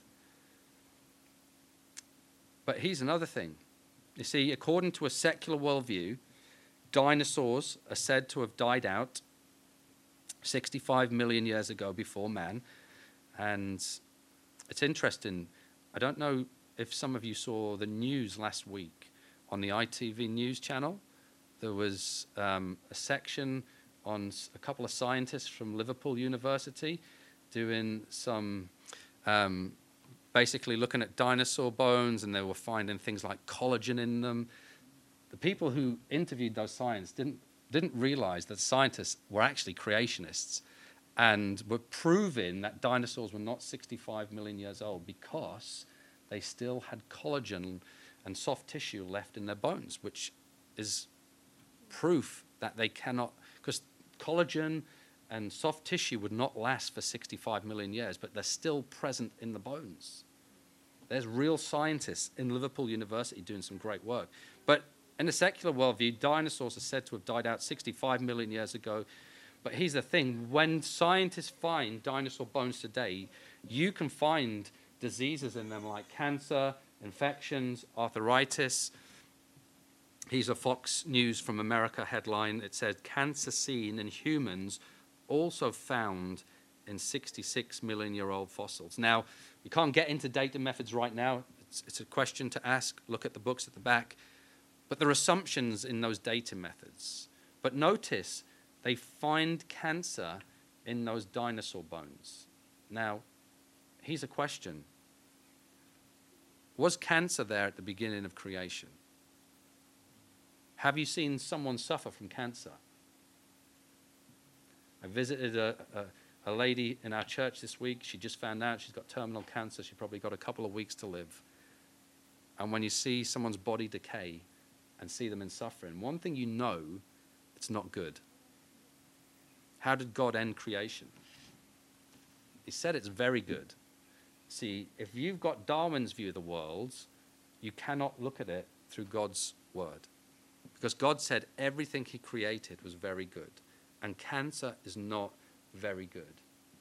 But here's another thing. You see, according to a secular worldview, dinosaurs are said to have died out sixty-five million years ago before man. And it's interesting. I don't know if some of you saw the news last week on the I T V news channel. There was um, a section on a couple of scientists from Liverpool University doing some, um, basically looking at dinosaur bones, and they were finding things like collagen in them. The people who interviewed those scientists didn't, didn't realize that scientists were actually creationists and were proving that dinosaurs were not sixty-five million years old because they still had collagen and soft tissue left in their bones, which is proof that they cannot, because collagen and soft tissue would not last for sixty-five million years, but they're still present in the bones. There's real scientists in Liverpool University doing some great work. But in the secular worldview, dinosaurs are said to have died out sixty-five million years ago. But here's the thing, when scientists find dinosaur bones today, you can find diseases in them like cancer, infections, arthritis. Here's a Fox News from America headline. It says, cancer seen in humans also found in sixty-six million year old fossils. Now, we can't get into dating methods right now. It's, it's a question to ask. Look at the books at the back. But there are assumptions in those dating methods. But notice, they find cancer in those dinosaur bones. Now, here's a question. Was cancer there at the beginning of creation? Have you seen someone suffer from cancer? I visited a, a, a lady in our church this week. She just found out she's got terminal cancer. She probably got a couple of weeks to live. And when you see someone's body decay and see them in suffering, one thing you know, it's not good. How did God end creation? He said it's very good. See, if you've got Darwin's view of the world, you cannot look at it through God's word. Because God said everything he created was very good. And cancer is not very good.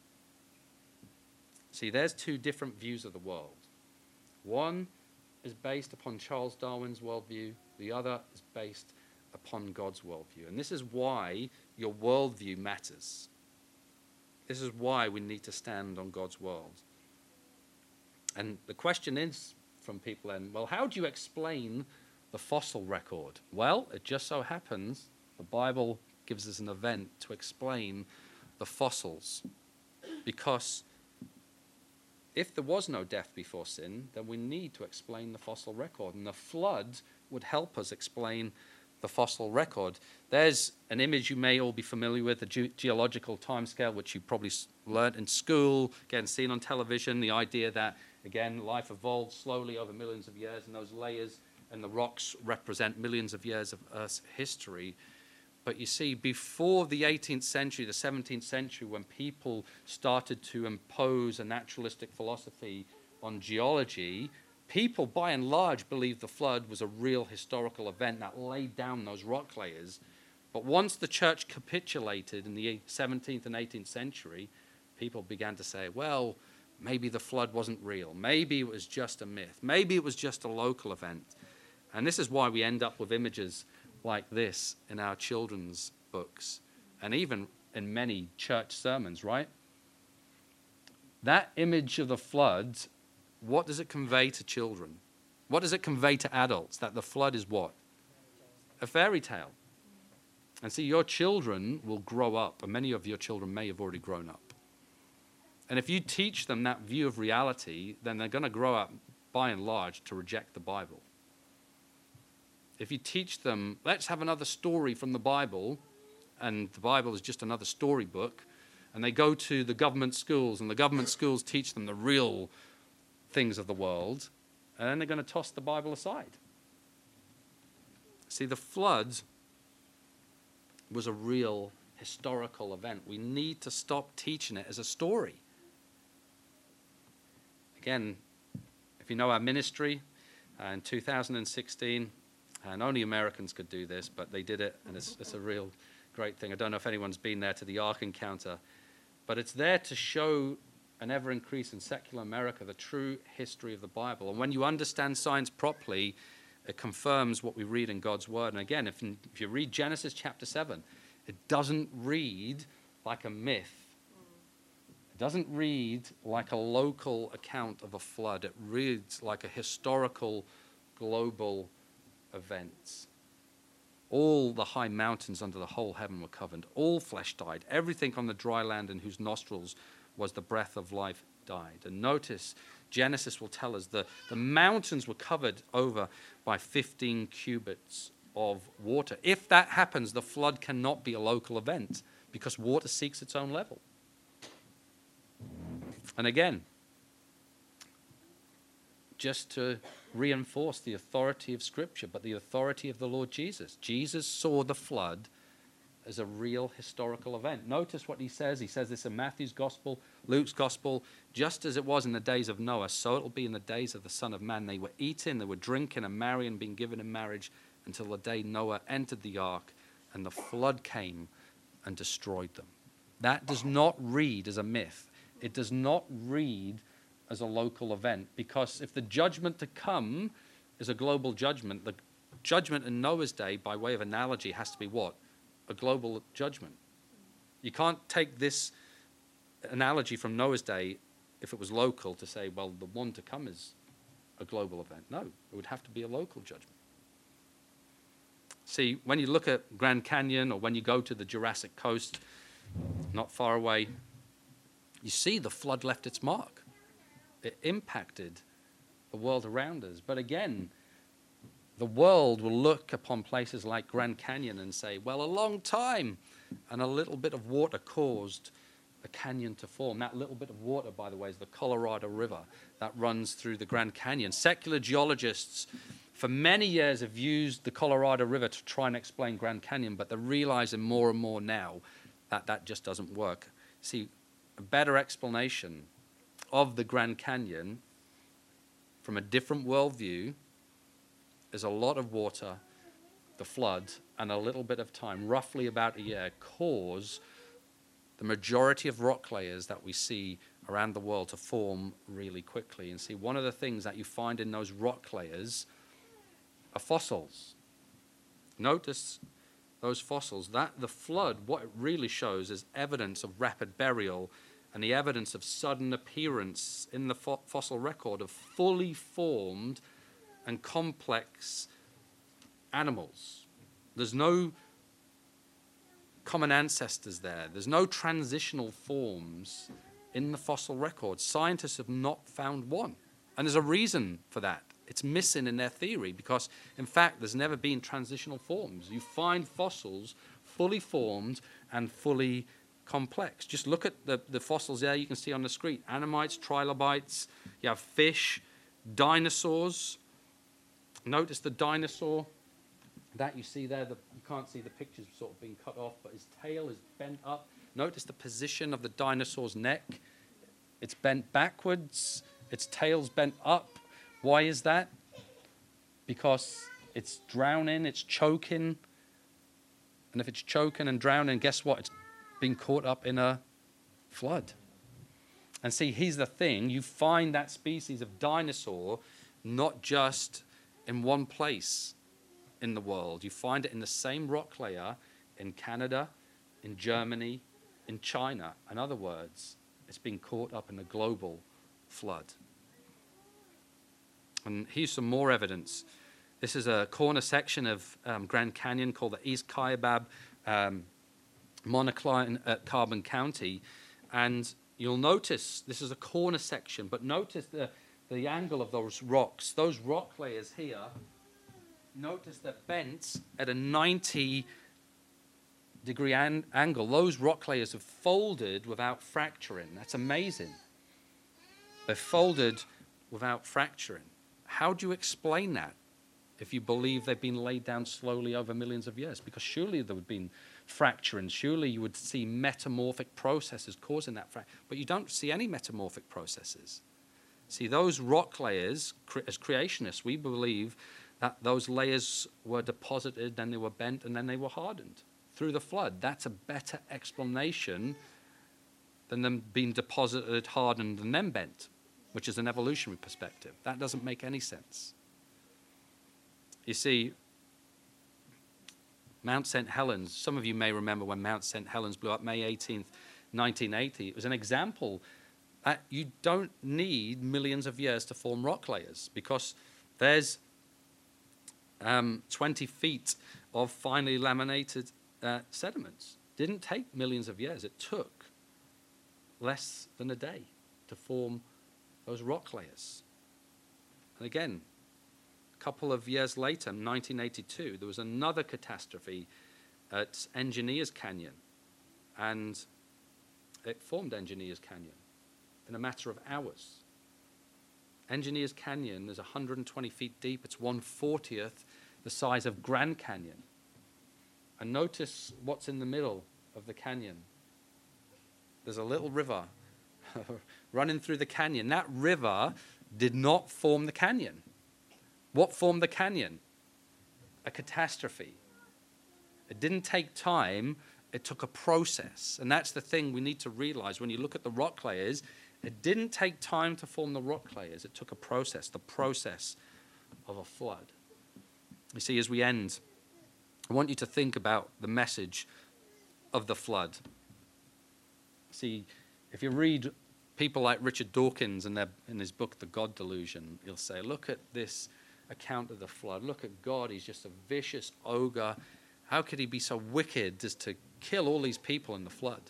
See, there's two different views of the world. One is based upon Charles Darwin's worldview. The other is based upon God's worldview. And this is why your worldview matters. This is why we need to stand on God's world. And the question is from people then, well, how do you explain the fossil record? Well, it just so happens the Bible gives us an event to explain the fossils. Because if there was no death before sin, then we need to explain the fossil record. And the flood would help us explain the fossil record. There's an image you may all be familiar with, the ge- geological timescale, which you probably s- learnt in school, again, seen on television, the idea that, again, life evolved slowly over millions of years, and those layers and the rocks represent millions of years of Earth's history. But you see, before the eighteenth century, the seventeenth century, when people started to impose a naturalistic philosophy on geology, people, by and large, believed the flood was a real historical event that laid down those rock layers. But once the church capitulated in the seventeenth and eighteenth century, people began to say, well, maybe the flood wasn't real. Maybe it was just a myth. Maybe it was just a local event. And this is why we end up with images like this in our children's books and even in many church sermons, right? That image of the flood, what does it convey to children? What does it convey to adults? That the flood is what? A fairy tale. And see, your children will grow up, and many of your children may have already grown up. And if you teach them that view of reality, then they're going to grow up, by and large, to reject the Bible. If you teach them, let's have another story from the Bible, and the Bible is just another storybook, and they go to the government schools, and the government schools teach them the real things of the world, and then they're going to toss the Bible aside. See, the flood was a real historical event. We need to stop teaching it as a story. Again, if you know our ministry, uh, in two thousand sixteen, and only Americans could do this, but they did it, and it's, it's a real great thing. I don't know if anyone's been there to the Ark Encounter, but it's there to show an ever-increasing secular America the true history of the Bible. And when you understand science properly, it confirms what we read in God's Word. And again, if, if you read Genesis chapter seven, it doesn't read like a myth. It doesn't read like a local account of a flood. It reads like a historical, global event. All the high mountains under the whole heaven were covered. All flesh died. Everything on the dry land in whose nostrils was the breath of life died. And notice, Genesis will tell us that the mountains were covered over by fifteen cubits of water. If that happens, the flood cannot be a local event because water seeks its own level. And again, just to reinforce the authority of Scripture, but the authority of the Lord Jesus. Jesus saw the flood as a real historical event. Notice what he says. He says this in Matthew's Gospel, Luke's Gospel. Just as it was in the days of Noah, so it will be in the days of the Son of Man. They were eating, they were drinking and marrying, being given in marriage until the day Noah entered the ark and the flood came and destroyed them. That does not read as a myth. It does not read as a local event, because if the judgment to come is a global judgment, the judgment in Noah's day, by way of analogy, has to be what? A global judgment. You can't take this analogy from Noah's day, if it was local, to say, well, the one to come is a global event. No, it would have to be a local judgment. See, when you look at Grand Canyon or when you go to the Jurassic Coast, not far away, you see the flood left its mark. It impacted the world around us. But again, the world will look upon places like Grand Canyon and say, well, a long time and a little bit of water caused a canyon to form. That little bit of water, by the way, is the Colorado River that runs through the Grand Canyon. Secular geologists for many years have used the Colorado River to try and explain Grand Canyon, but they're realizing more and more now that that just doesn't work. See, a better explanation of the Grand Canyon from a different worldview is a lot of water, the flood, and a little bit of time, roughly about a year, cause the majority of rock layers that we see around the world to form really quickly. And see, one of the things that you find in those rock layers are fossils. Notice those fossils. That the flood, what it really shows is evidence of rapid burial and the evidence of sudden appearance in the fo- fossil record of fully formed and complex animals. There's no common ancestors there. There's no transitional forms in the fossil record. Scientists have not found one. And there's a reason for that. It's missing in their theory because, in fact, there's never been transitional forms. You find fossils fully formed and fully complex. Just look at the, the fossils there you can see on the screen. Annamites, trilobites, you have fish, dinosaurs. Notice the dinosaur that you see there. The, you can't see the pictures sort of being cut off, but his tail is bent up. Notice the position of the dinosaur's neck. It's bent backwards. Its tail's bent up. Why is that? Because it's drowning, it's choking. And if it's choking and drowning, guess what? It's been caught up in a flood. And see, here's the thing. You find that species of dinosaur not just in one place in the world. You find it in the same rock layer in Canada, in Germany, in China. In other words, it's been caught up in a global flood. And here's some more evidence. This is a corner section of um, Grand Canyon called the East Kaibab um, monocline at Carbon County. And you'll notice this is a corner section, but notice the, the angle of those rocks. Those rock layers here, notice they're bent at a ninety degree an- angle. Those rock layers have folded without fracturing. That's amazing. They're folded without fracturing. How do you explain that if you believe they've been laid down slowly over millions of years? Because surely there would have been fracturing. Surely you would see metamorphic processes causing that fracture. But you don't see any metamorphic processes. See, those rock layers, as creationists, we believe that those layers were deposited, then they were bent, and then they were hardened through the flood. That's a better explanation than them being deposited, hardened, and then bent, which is an evolutionary perspective. That doesn't make any sense. You see, Mount Saint Helens, some of you may remember when Mount Saint Helens blew up May eighteenth, nineteen eighty. It was an example that you don't need millions of years to form rock layers because there's um, twenty feet of finely laminated uh, sediments. Didn't take millions of years. It took less than a day to form those rock layers. And again, a couple of years later, nineteen eighty-two, there was another catastrophe at Engineers Canyon. And it formed Engineers Canyon in a matter of hours. Engineers Canyon is one hundred twenty feet deep. It's one fortieth the size of Grand Canyon. And notice what's in the middle of the canyon. There's a little river running through the canyon. That river did not form the canyon. What formed the canyon? A catastrophe. It didn't take time. It took a process. And that's the thing we need to realize when you look at the rock layers. It didn't take time to form the rock layers. It took a process, the process of a flood. You see, as we end, I want you to think about the message of the flood. See, if you read people like Richard Dawkins in, their, in his book, The God Delusion, he'll say, look at this account of the flood. Look at God. He's just a vicious ogre. How could he be so wicked as to kill all these people in the flood?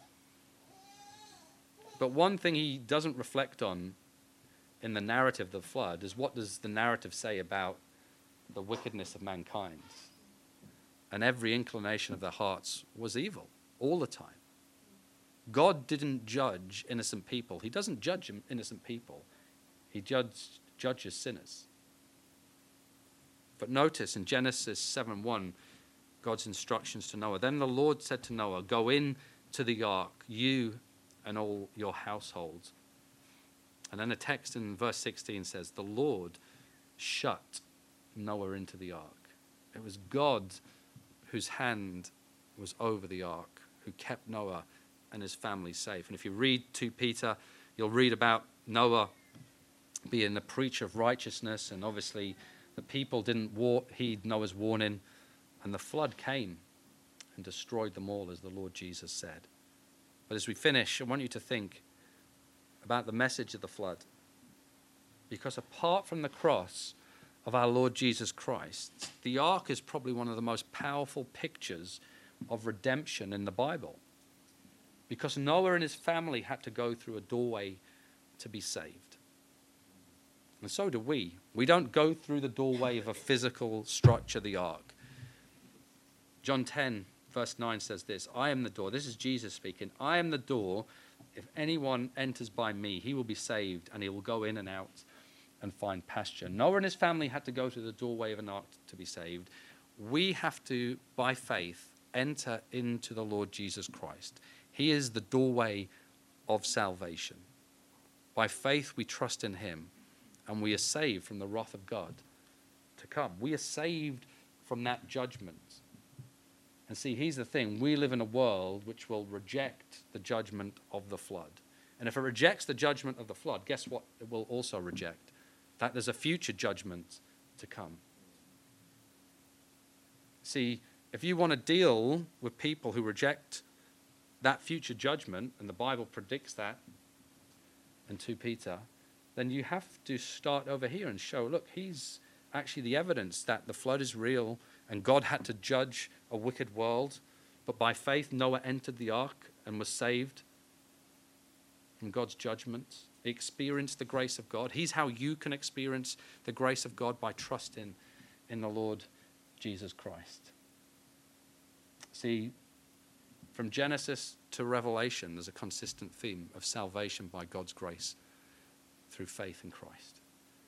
But one thing he doesn't reflect on in the narrative of the flood is what does the narrative say about the wickedness of mankind? And every inclination of their hearts was evil all the time. God didn't judge innocent people. He doesn't judge innocent people. He judge, judges sinners. But notice in Genesis seven one, God's instructions to Noah. Then the Lord said to Noah, go in to the ark, you and all your household. And then the text in verse sixteen says, the Lord shut Noah into the ark. It was God whose hand was over the ark, who kept Noah and his family safe. And if you read Second Peter, you'll read about Noah being the preacher of righteousness, and obviously the people didn't war- heed Noah's warning, and the flood came and destroyed them all, as the Lord Jesus said. But as we finish, I want you to think about the message of the flood. Because apart from the cross of our Lord Jesus Christ, the ark is probably one of the most powerful pictures of redemption in the Bible. Because Noah and his family had to go through a doorway to be saved. And so do we. We don't go through the doorway of a physical structure, the ark. John ten, verse nine says this, I am the door. This is Jesus speaking. I am the door. If anyone enters by me, he will be saved, and he will go in and out and find pasture. Noah and his family had to go through the doorway of an ark to be saved. We have to, by faith, enter into the Lord Jesus Christ. He is the doorway of salvation. By faith, we trust in him, and we are saved from the wrath of God to come. We are saved from that judgment. And see, here's the thing. We live in a world which will reject the judgment of the flood. And if it rejects the judgment of the flood, guess what? It will also reject that there's a future judgment to come. See, if you want to deal with people who reject that future judgment, and the Bible predicts that in Second Peter, then you have to start over here and show, look, he's actually the evidence that the flood is real and God had to judge a wicked world. But by faith, Noah entered the ark and was saved from God's judgment. He experienced the grace of God. He's how you can experience the grace of God, by trusting in the Lord Jesus Christ. See, from Genesis to Revelation, there's a consistent theme of salvation by God's grace through faith in Christ.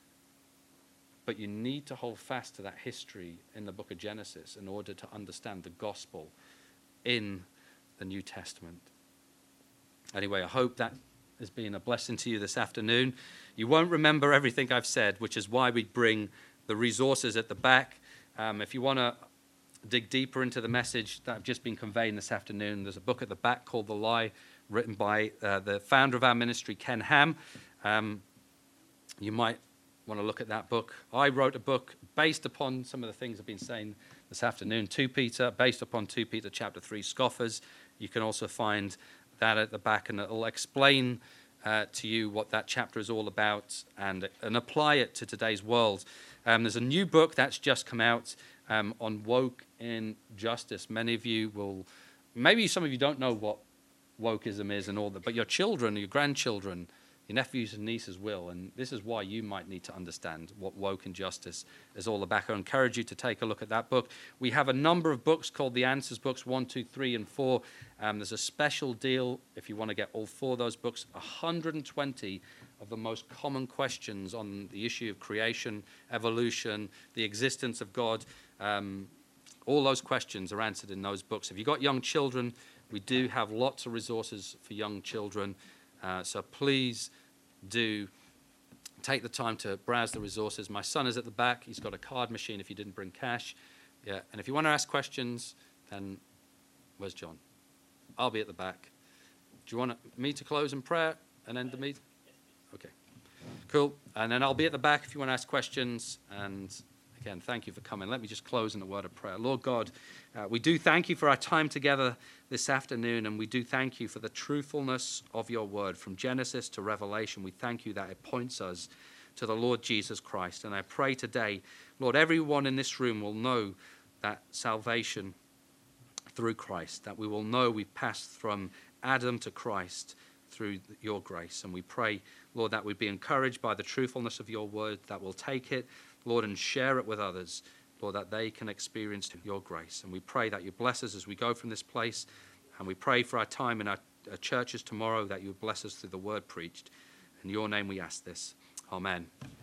But you need to hold fast to that history in the book of Genesis in order to understand the gospel in the New Testament. Anyway, I hope that has been a blessing to you this afternoon. You won't remember everything I've said, which is why we bring the resources at the back. Um, if you want to dig deeper into the message that I've just been conveying this afternoon, there's a book at the back called The Lie, written by uh, the founder of our ministry, Ken Ham. Um, you might want to look at that book. I wrote a book based upon some of the things I've been saying this afternoon, Second Peter, based upon Second Peter chapter three, Scoffers. You can also find that at the back, and it'll explain uh, to you what that chapter is all about, and, and apply it to today's world. Um, there's a new book that's just come out um, on woke injustice. Many of you will, maybe some of you don't know what wokeism is and all that, but your children, your grandchildren, your nephews and nieces will, and this is why you might need to understand what woke injustice is all about. I encourage you to take a look at that book. We have a number of books called the Answers books, one, two, three, and four. Um, there's a special deal if you want to get all four of those books, one hundred twenty of the most common questions on the issue of creation, evolution, the existence of God. Um, all those questions are answered in those books. If you've got young children, we do have lots of resources for young children. Uh, so please do take the time to browse the resources. My son is at the back. He's got a card machine if you didn't bring cash. Yeah, and if you want to ask questions, then where's John? I'll be at the back. Do you want me to close in prayer and end the meeting? Okay, cool. And then I'll be at the back if you want to ask questions. And again, thank you for coming. Let me just close in a word of prayer. Lord God, uh, we do thank you for our time together this afternoon, and we do thank you for the truthfulness of your word. From Genesis to Revelation, we thank you that it points us to the Lord Jesus Christ. And I pray today, Lord, everyone in this room will know that salvation through Christ, that we will know we've passed from Adam to Christ through your grace. And we pray, Lord, that we'd be encouraged by the truthfulness of your word, that we'll take it, Lord, and share it with others, Lord, that they can experience your grace. And we pray that you bless us as we go from this place. And we pray for our time in our, our churches tomorrow, that you bless us through the word preached. In your name we ask this. Amen.